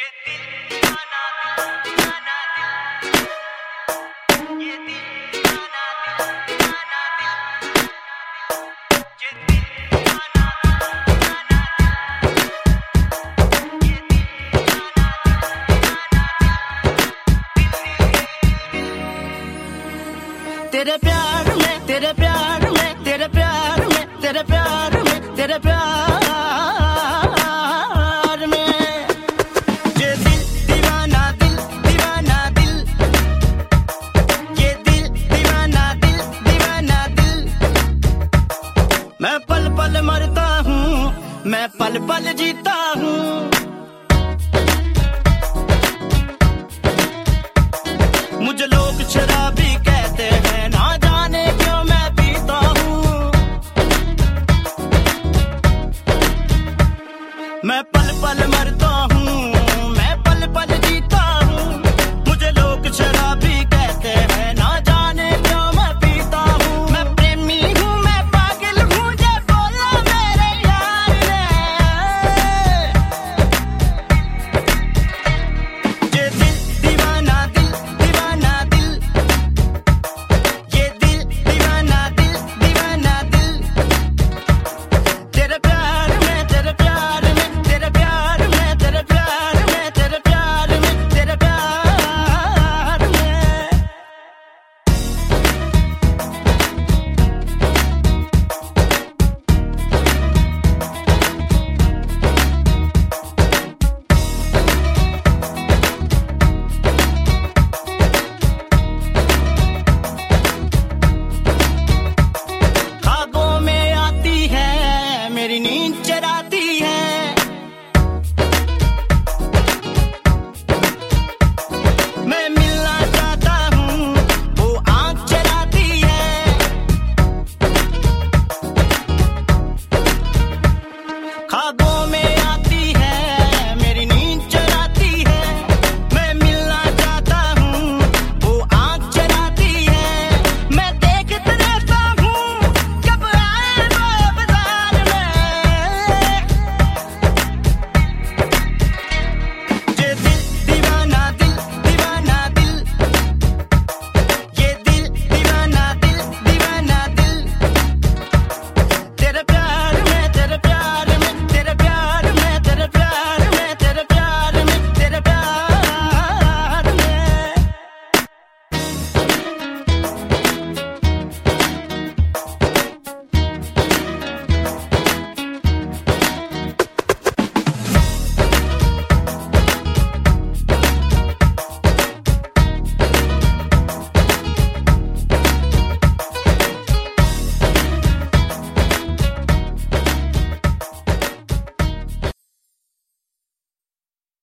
तेरे प्यार में तेरे प्यार में तेरे प्यार में तेरे प्यार में तेरे प्यार में ये दिल दीवाना दिल दीवाना दिल ये दिल दीवाना दिल दीवाना दिल मैं पल पल मरता हूँ मैं पल पल जीता